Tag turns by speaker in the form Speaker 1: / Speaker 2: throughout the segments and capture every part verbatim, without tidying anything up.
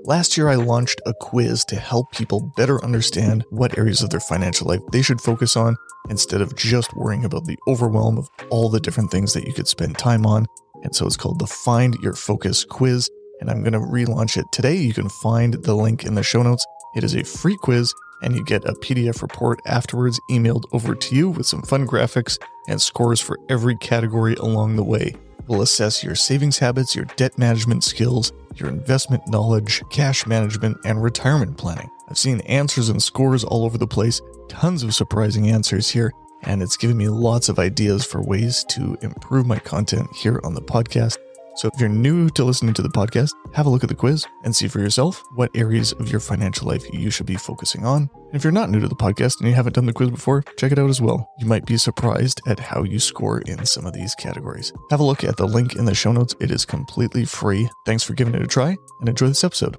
Speaker 1: Last year, I launched a quiz to help people better understand what areas of their financial life they should focus on instead of just worrying about the overwhelm of all the different things that you could spend time on. And so it's called the Find Your Focus quiz, and I'm going to relaunch it today. You can find the link in the show notes. It is a free quiz, and you get a P D F report afterwards emailed over to you with some fun graphics and scores for every category along the way. We'll assess your savings habits, your debt management skills, your investment knowledge, cash management, and retirement planning. I've seen answers and scores all over the place, tons of surprising answers here, and it's given me lots of ideas for ways to improve my content here on the podcast. So if you're new to listening to the podcast, have a look at the quiz and see for yourself what areas of your financial life you should be focusing on. And if you're not new to the podcast and you haven't done the quiz before, check it out as well. You might be surprised at how you score in some of these categories. Have a look at the link in the show notes. It is completely free. Thanks for giving it a try and enjoy this episode.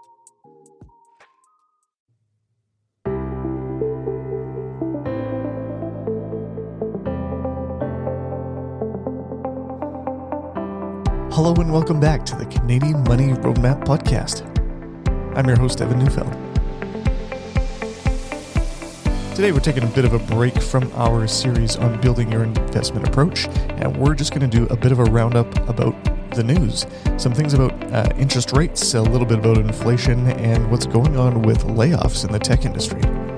Speaker 1: Hello and welcome back to the Canadian Money Roadmap Podcast. I'm your host, Evan Neufeld. Today we're taking a bit of a break from our series on building your investment approach, and we're just going to do a bit of a roundup about the news. Some things about uh, interest rates, a little bit about inflation, and what's going on with layoffs in the tech industry.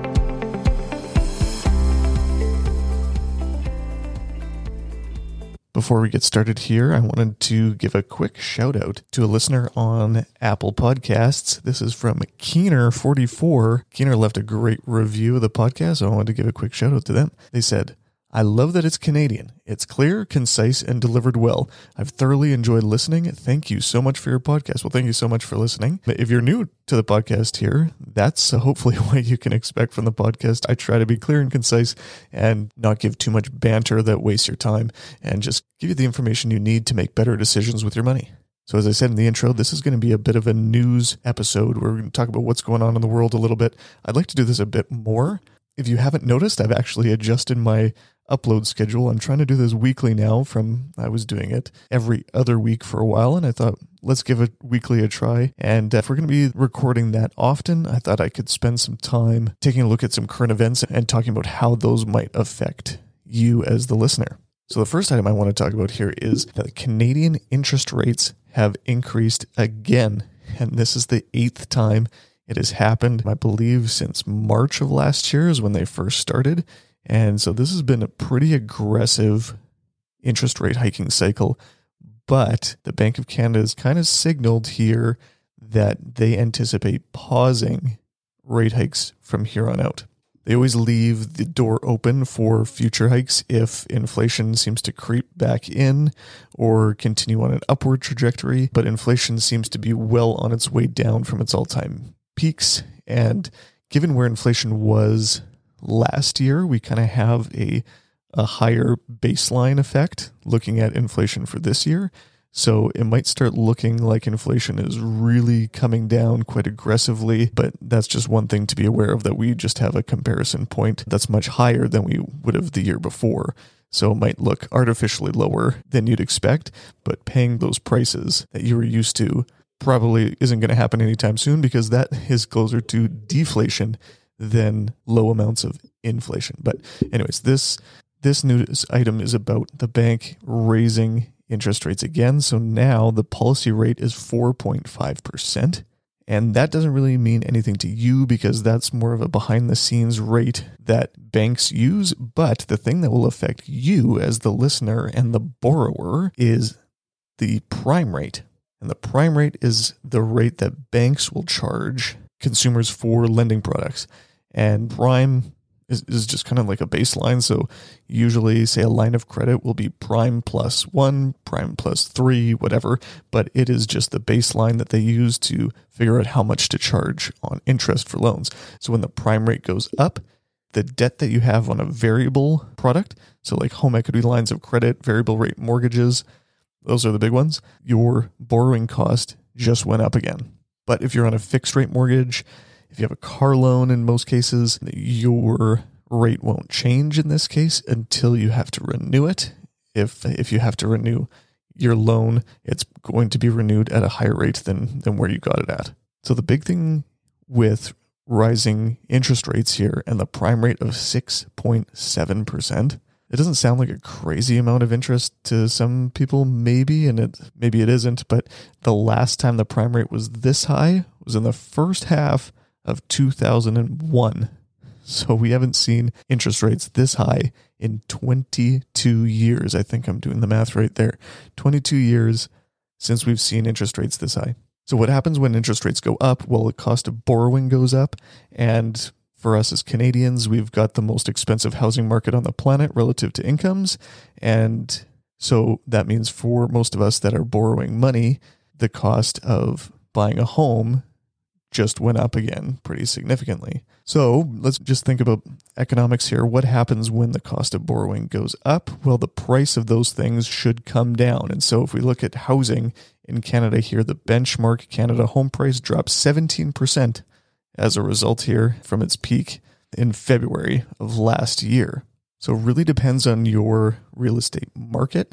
Speaker 1: Before we get started here, I wanted to give a quick shout out to a listener on Apple Podcasts. This is from Keener forty-four. Keener left a great review of the podcast, so I wanted to give a quick shout out to them. They said, "I love that it's Canadian. It's clear, concise, and delivered well. I've thoroughly enjoyed listening. Thank you so much for your podcast." Well, thank you so much for listening. If you're new to the podcast here, that's hopefully what you can expect from the podcast. I try to be clear and concise and not give too much banter that wastes your time and just give you the information you need to make better decisions with your money. So as I said in the intro, this is going to be a bit of a news episode where we're going to talk about what's going on in the world a little bit. I'd like to do this a bit more. If you haven't noticed, I've actually adjusted my upload schedule. I'm trying to do this weekly now from, I was doing it every other week for a while, and I thought, let's give it weekly a try. And if we're going to be recording that often, I thought I could spend some time taking a look at some current events and talking about how those might affect you as the listener. So the first item I want to talk about here is that Canadian interest rates have increased again, and this is the eighth time it has happened, I believe, since March of last year is when they first started. And so this has been a pretty aggressive interest rate hiking cycle, but the Bank of Canada has kind of signaled here that they anticipate pausing rate hikes from here on out. They always leave the door open for future hikes if inflation seems to creep back in or continue on an upward trajectory, but inflation seems to be well on its way down from its all-time peaks. And given where inflation was last year, we kind of have a, a higher baseline effect looking at inflation for this year. So it might start looking like inflation is really coming down quite aggressively, but that's just one thing to be aware of, that we just have a comparison point that's much higher than we would have the year before. So it might look artificially lower than you'd expect, but paying those prices that you were used to probably isn't going to happen anytime soon, because that is closer to deflation than low amounts of inflation. But anyways, this this news item is about the bank raising interest rates again. So now the policy rate is four point five percent. And that doesn't really mean anything to you because that's more of a behind the scenes rate that banks use. But the thing that will affect you as the listener and the borrower is the prime rate. And the prime rate is the rate that banks will charge consumers for lending products. And prime is, is just kind of like a baseline. So usually, say, a line of credit will be prime plus one, prime plus three, whatever. But it is just the baseline that they use to figure out how much to charge on interest for loans. So when the prime rate goes up, the debt that you have on a variable product, so like home equity lines of credit, variable rate mortgages, those are the big ones, your borrowing cost just went up again. But if you're on a fixed rate mortgage, if you have a car loan, in most cases, your rate won't change in this case until you have to renew it. If if you have to renew your loan, it's going to be renewed at a higher rate than, than where you got it at. So the big thing with rising interest rates here and the prime rate of six point seven percent, it doesn't sound like a crazy amount of interest to some people, maybe, and it maybe it isn't, but the last time the prime rate was this high was in the first half of two thousand one. So we haven't seen interest rates this high in twenty-two years. I think I'm doing the math right there. twenty-two years since we've seen interest rates this high. So what happens when interest rates go up? Well, the cost of borrowing goes up. And for us as Canadians, we've got the most expensive housing market on the planet relative to incomes. And so that means for most of us that are borrowing money, the cost of buying a home just went up again pretty significantly. So let's just think about economics here. What happens when the cost of borrowing goes up? Well, the price of those things should come down. And so if we look at housing in Canada here, the benchmark Canada home price dropped seventeen percent as a result here from its peak in February of last year. So it really depends on your real estate market.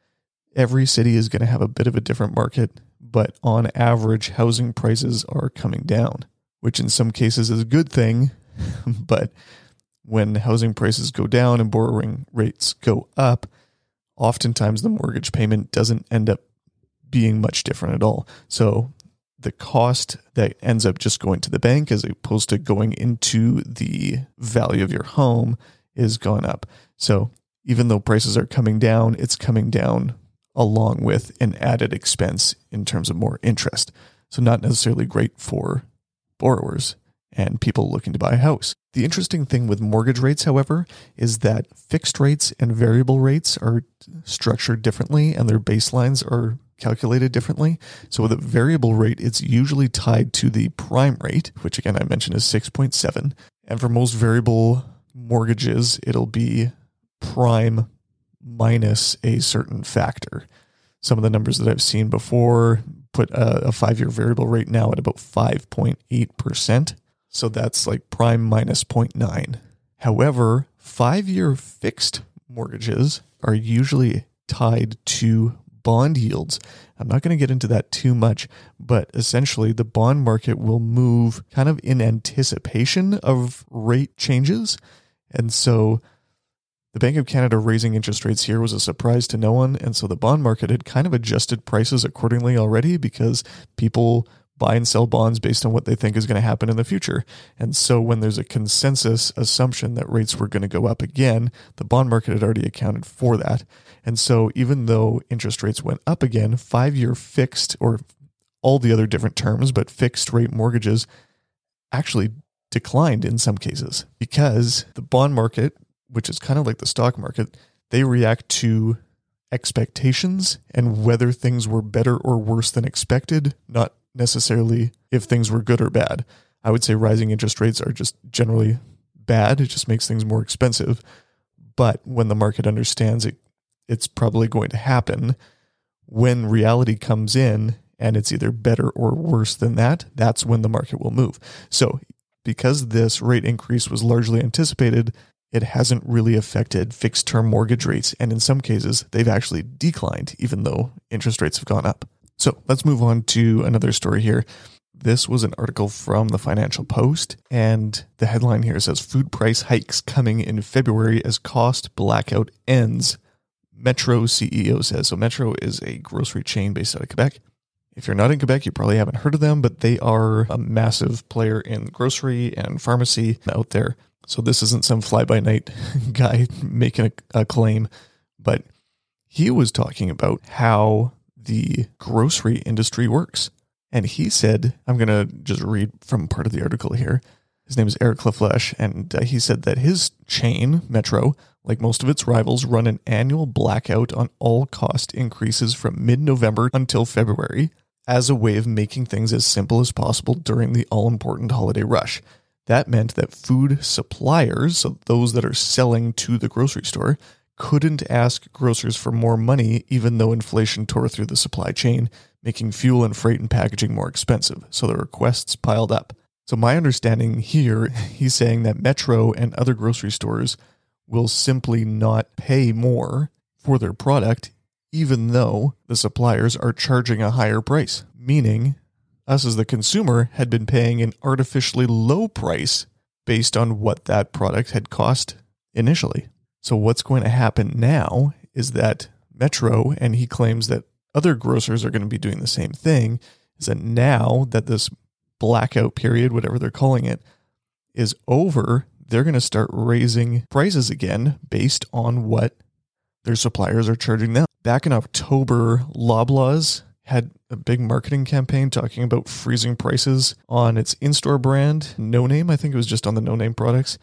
Speaker 1: Every city is going to have a bit of a different market, but on average, housing prices are coming down, which in some cases is a good thing. But when housing prices go down and borrowing rates go up, oftentimes the mortgage payment doesn't end up being much different at all. So the cost that ends up just going to the bank as opposed to going into the value of your home is gone up. So even though prices are coming down, it's coming down along with an added expense in terms of more interest. So not necessarily great for borrowers and people looking to buy a house. The interesting thing with mortgage rates, however, is that fixed rates and variable rates are structured differently and their baselines are calculated differently. So with a variable rate, it's usually tied to the prime rate, which again I mentioned is six point seven. And for most variable mortgages, it'll be prime minus a certain factor. Some of the numbers that I've seen before put a, a five-year variable rate now at about five point eight percent. So that's like prime minus zero point nine. However, five-year fixed mortgages are usually tied to bond yields. I'm not going to get into that too much, but essentially the bond market will move kind of in anticipation of rate changes. And so the Bank of Canada raising interest rates here was a surprise to no one. And so the bond market had kind of adjusted prices accordingly already because people buy and sell bonds based on what they think is going to happen in the future. And so when there's a consensus assumption that rates were going to go up again, the bond market had already accounted for that. And so even though interest rates went up again, five-year fixed, or all the other different terms, but fixed rate mortgages actually declined in some cases because the bond market, which is kind of like the stock market, they react to expectations and whether things were better or worse than expected, not necessarily if things were good or bad. I would say rising interest rates are just generally bad. It just makes things more expensive. But when the market understands it, it's probably going to happen. When reality comes in and it's either better or worse than that, that's when the market will move. So because this rate increase was largely anticipated, it hasn't really affected fixed term mortgage rates. And in some cases, they've actually declined, even though interest rates have gone up. So let's move on to another story here. This was an article from the Financial Post, and the headline here says, food price hikes coming in February as cost blackout ends, Metro C E O says. So Metro is a grocery chain based out of Quebec. If you're not in Quebec, you probably haven't heard of them, but they are a massive player in grocery and pharmacy out there. So this isn't some fly-by-night guy making a, a claim, but he was talking about how the grocery industry works. And he said, I'm going to just read from part of the article here. His name is Eric Lafleche, and uh, he said that his chain, Metro, like most of its rivals, run an annual blackout on all cost increases from mid-November until February as a way of making things as simple as possible during the all-important holiday rush. That meant that food suppliers, so those that are selling to the grocery store, couldn't ask grocers for more money even though inflation tore through the supply chain, making fuel and freight and packaging more expensive. So the requests piled up. So my understanding here, he's saying that Metro and other grocery stores will simply not pay more for their product even though the suppliers are charging a higher price, meaning us as the consumer had been paying an artificially low price based on what that product had cost initially. So what's going to happen now is that Metro, and he claims that other grocers are going to be doing the same thing, is that now that this blackout period, whatever they're calling it, is over, they're going to start raising prices again based on what their suppliers are charging them. Back in October, Loblaws had a big marketing campaign talking about freezing prices on its in-store brand, No Name. I think it was just on the No Name products.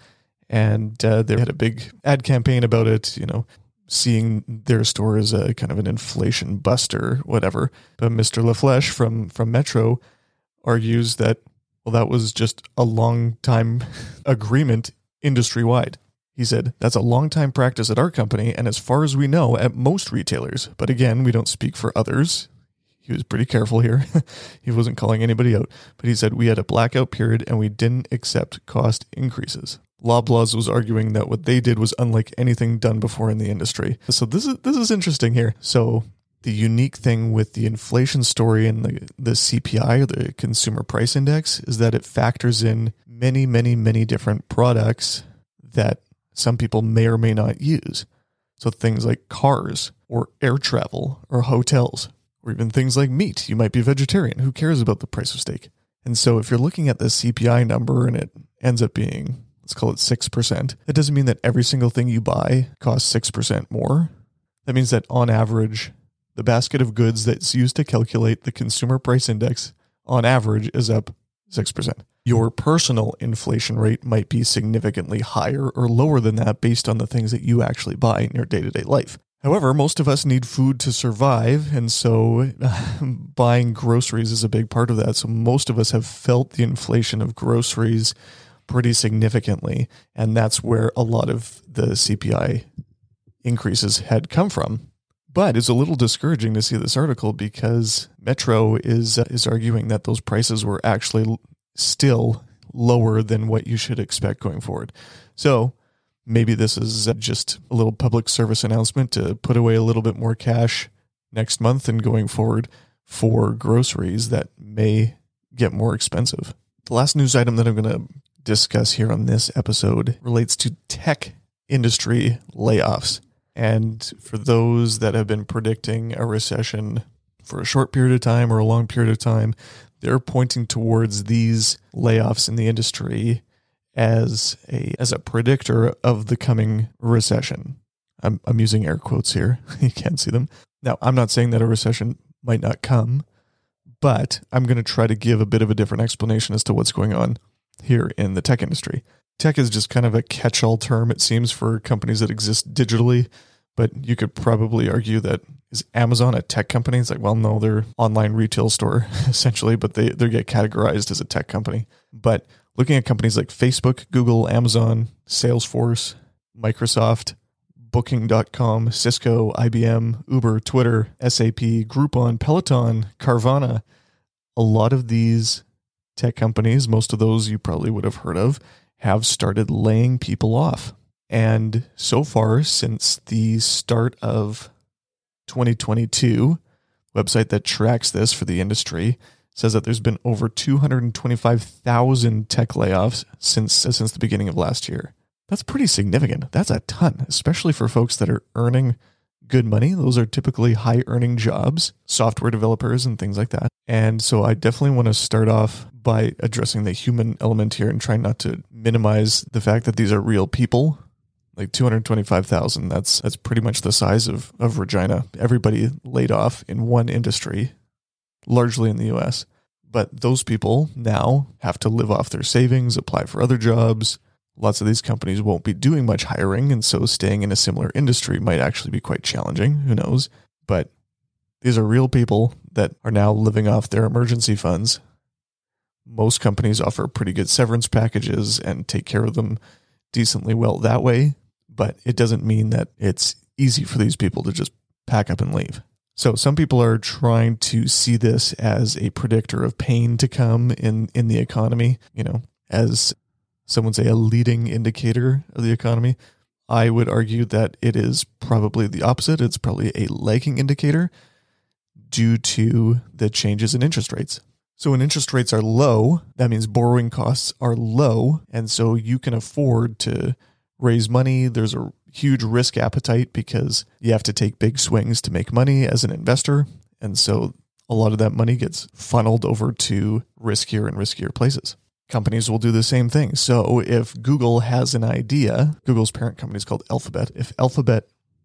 Speaker 1: And uh, they had a big ad campaign about it, you know, seeing their store as a kind of an inflation buster, whatever. But Mister LaFlèche from, from Metro argues that, well, that was just a long time agreement industry-wide. He said, that's a long time practice at our company, and as far as we know, at most retailers. But again, we don't speak for others. He was pretty careful here. He wasn't calling anybody out. But he said, we had a blackout period, and we didn't accept cost increases. Loblaws was arguing that what they did was unlike anything done before in the industry. So this is this is interesting here. So the unique thing with the inflation story and the, the C P I, or the Consumer Price Index, is that it factors in many, many, many different products that some people may or may not use. So things like cars or air travel or hotels, or even things like meat. You might be a vegetarian. Who cares about the price of steak? And so if you're looking at the C P I number and it ends up being, let's call it six percent, that doesn't mean that every single thing you buy costs six percent more. That means that on average, the basket of goods that's used to calculate the Consumer Price Index on average is up six percent. Your personal inflation rate might be significantly higher or lower than that based on the things that you actually buy in your day-to-day life. However, most of us need food to survive, and so uh, buying groceries is a big part of that. So most of us have felt the inflation of groceries pretty significantly, and that's where a lot of the C P I increases had come from. But it's a little discouraging to see this article because Metro is uh, is arguing that those prices were actually l- still lower than what you should expect going forward. So maybe this is just a little public service announcement to put away a little bit more cash next month and going forward for groceries that may get more expensive. The last news item that I'm going to discuss here on this episode relates to tech industry layoffs. And for those that have been predicting a recession for a short period of time or a long period of time, they're pointing towards these layoffs in the industry as a as a predictor of the coming recession. I'm I'm using air quotes here. You can't see them. Now, I'm not saying that a recession might not come, but I'm going to try to give a bit of a different explanation as to what's going on here in the tech industry. Tech is just kind of a catch-all term, it seems, for companies that exist digitally, but you could probably argue that, is Amazon a tech company? It's like, well, no, they're online retail store, essentially, but they, they get categorized as a tech company. But looking at companies like Facebook, Google, Amazon, Salesforce, Microsoft, Booking dot com, Cisco, I B M, Uber, Twitter, S A P, Groupon, Peloton, Carvana, a lot of these tech companies, most of those you probably would have heard of, have started laying people off. And so far, since the start of twenty twenty-two, website that tracks this for the industry says that there's been over two hundred twenty-five thousand tech layoffs since since the beginning of last year. That's pretty significant. That's a ton, especially for folks that are earning good money. Those are typically high earning jobs, software developers and things like that. And so I definitely want to start off by addressing the human element here and trying not to minimize the fact that these are real people. Like two hundred twenty-five thousand, that's that's pretty much the size of, of Regina. Everybody laid off in one industry, largely in the U S. But those people now have to live off their savings, apply for other jobs. Lots of these companies won't be doing much hiring, and so staying in a similar industry might actually be quite challenging. Who knows? But these are real people that are now living off their emergency funds. Most companies offer pretty good severance packages and take care of them decently well that way, but it doesn't mean that it's easy for these people to just pack up and leave. So some people are trying to see this as a predictor of pain to come in, in the economy, you know, as some would say a leading indicator of the economy. I would argue that it is probably the opposite. It's probably a lagging indicator due to the changes in interest rates. So when interest rates are low, that means borrowing costs are low. And so you can afford to raise money. There's a huge risk appetite because you have to take big swings to make money as an investor. And so a lot of that money gets funneled over to riskier and riskier places. Companies will do the same thing. So if Google has an idea, Google's parent company is called Alphabet. If Alphabet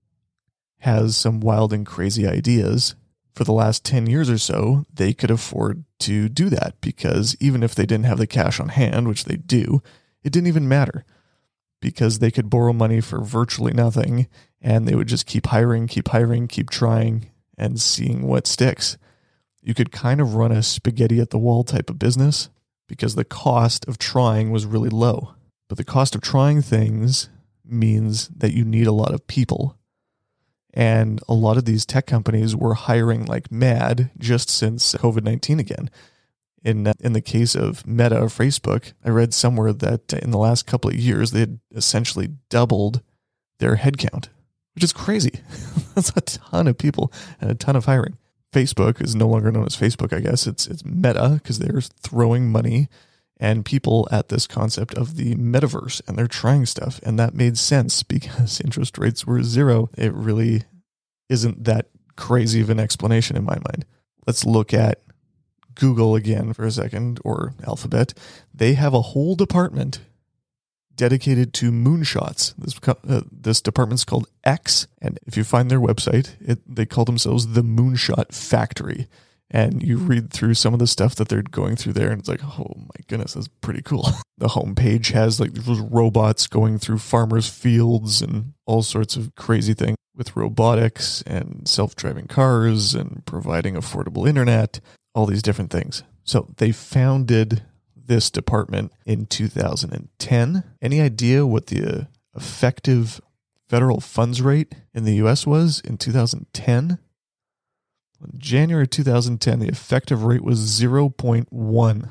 Speaker 1: has some wild and crazy ideas for the last ten years or so, they could afford to do that because even if they didn't have the cash on hand, which they do, it didn't even matter because they could borrow money for virtually nothing and they would just keep hiring, keep hiring, keep trying and seeing what sticks. You could kind of run a spaghetti at the wall type of business because the cost of trying was really low. But the cost of trying things means that you need a lot of people. And a lot of these tech companies were hiring like mad just since covid nineteen again. In, in the case of Meta or Facebook, I read somewhere that in the last couple of years, they had essentially doubled their headcount, which is crazy. That's a ton of people and a ton of hiring. Facebook is no longer known as Facebook, I guess. It's it's Meta because they're throwing money and people at this concept of the metaverse, and they're trying stuff. And that made sense because interest rates were zero. It really isn't that crazy of an explanation in my mind. Let's look at Google again for a second, or Alphabet. They have a whole department dedicated to moonshots. This uh, this department's called X, and if you find their website, it, they call themselves the Moonshot Factory. And you read through some of the stuff that they're going through there, and it's like, oh my goodness, that's pretty cool. The homepage has like those robots going through farmers' fields and all sorts of crazy things with robotics and self-driving cars and providing affordable internet, all these different things. So they founded this department in two thousand ten. Any idea what the effective federal funds rate in the U S was in two thousand ten? In January two thousand ten, the effective rate was zero point one.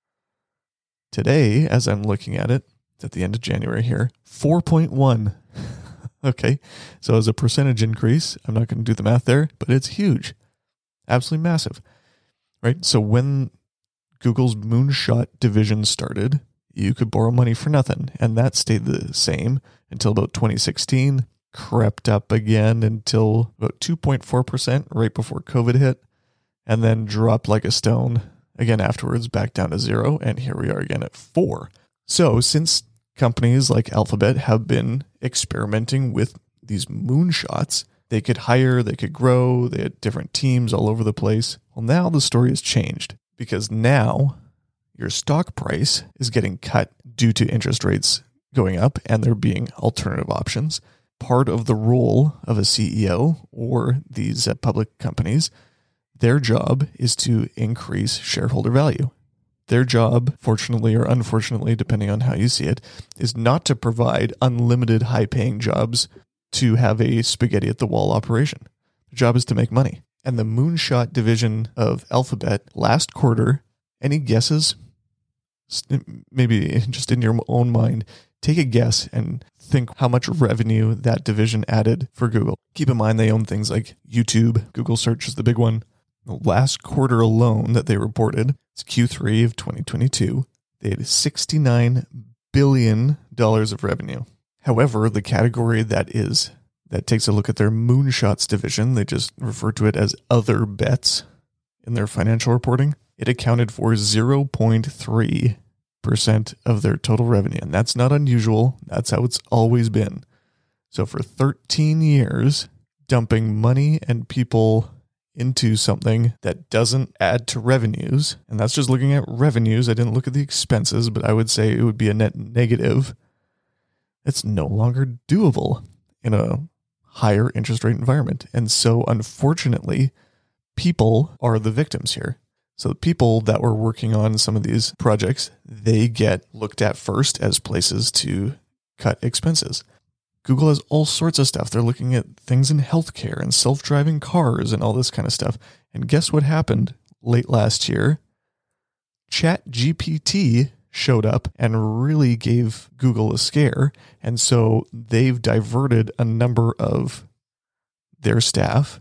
Speaker 1: Today, as I'm looking at it, it's at the end of January here, four point one. Okay, so as a percentage increase, I'm not going to do the math there, but it's huge. Absolutely massive, right? So when Google's Moonshot division started, you could borrow money for nothing, and that stayed the same until about twenty sixteen. Crept up again until about two point four percent right before COVID hit, and then dropped like a stone again afterwards back down to zero, and here we are again at four. So since companies like Alphabet have been experimenting with these moonshots, they could hire, they could grow, they had different teams all over the place. Well, now the story has changed because now your stock price is getting cut due to interest rates going up and there being alternative options. Part of the role of a C E O or these uh, public companies, their job is to increase shareholder value. Their job, fortunately or unfortunately, depending on how you see it, is not to provide unlimited high-paying jobs to have a spaghetti at the wall operation. Their job is to make money. And the Moonshot division of Alphabet last quarter, any guesses? Maybe just in your own mind, take a guess and think how much revenue that division added for Google. Keep in mind they own things like YouTube. Google Search is the big one. The last quarter alone that they reported, it's Q three of twenty twenty-two, they had sixty-nine billion dollars of revenue. However, the category that is that takes a look at their Moonshots division, they just refer to it as other bets in their financial reporting, it accounted for zero point three percent of their total revenue. And that's not unusual. That's how it's always been. So for thirteen years, dumping money and people into something that doesn't add to revenues, and that's just looking at revenues. I didn't look at the expenses, but I would say it would be a net negative. It's no longer doable in a higher interest rate environment. And so unfortunately, people are the victims here. So the people that were working on some of these projects, they get looked at first as places to cut expenses. Google has all sorts of stuff. They're looking at things in healthcare and self-driving cars and all this kind of stuff. And guess what happened late last year? ChatGPT showed up and really gave Google a scare. And so they've diverted a number of their staff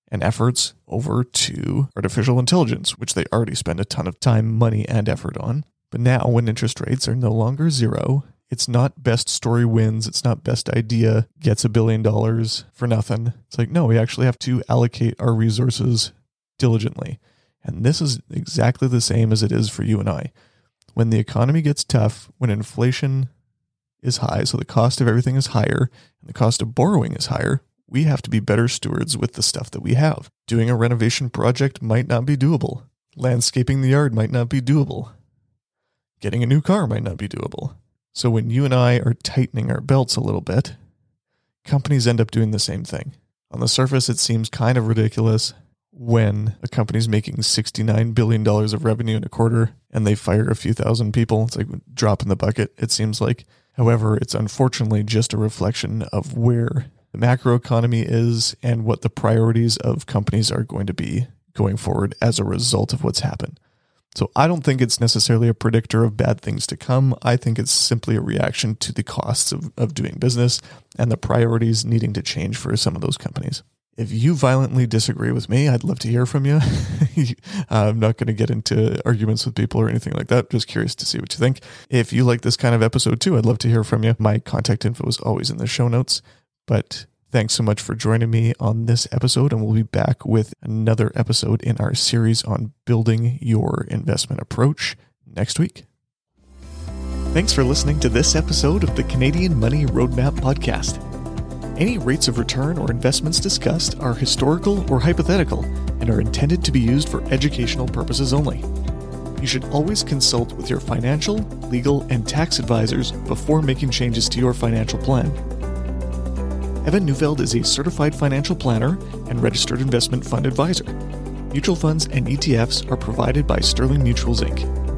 Speaker 1: and efforts over to artificial intelligence, which they already spend a ton of time, money, and effort on. But now when interest rates are no longer zero, it's not best story wins. It's not best idea gets a billion dollars for nothing. It's like, no, we actually have to allocate our resources diligently. And this is exactly the same as it is for you and I. When the economy gets tough, when inflation is high, so the cost of everything is higher, and the cost of borrowing is higher, we have to be better stewards with the stuff that we have. Doing a renovation project might not be doable. Landscaping the yard might not be doable. Getting a new car might not be doable. So when you and I are tightening our belts a little bit, companies end up doing the same thing. On the surface, it seems kind of ridiculous when a company's making sixty-nine billion dollars of revenue in a quarter and they fire a few thousand people. It's like a drop in the bucket, it seems like. However, it's unfortunately just a reflection of where the macroeconomy is and what the priorities of companies are going to be going forward as a result of what's happened. So I don't think it's necessarily a predictor of bad things to come. I think it's simply a reaction to the costs of, of doing business and the priorities needing to change for some of those companies. If you violently disagree with me, I'd love to hear from you. I'm not going to get into arguments with people or anything like that. Just curious to see what you think. If you like this kind of episode too, I'd love to hear from you. My contact info is always in the show notes. But thanks so much for joining me on this episode, and we'll be back with another episode in our series on building your investment approach next week. Thanks for listening to this episode of the Canadian Money Roadmap Podcast. Any rates of return or investments discussed are historical or hypothetical and are intended to be used for educational purposes only. You should always consult with your financial, legal, and tax advisors before making changes to your financial plan. Evan Neufeld is a certified financial planner and registered investment fund advisor. Mutual funds and E T Fs are provided by Sterling Mutuals, Incorporated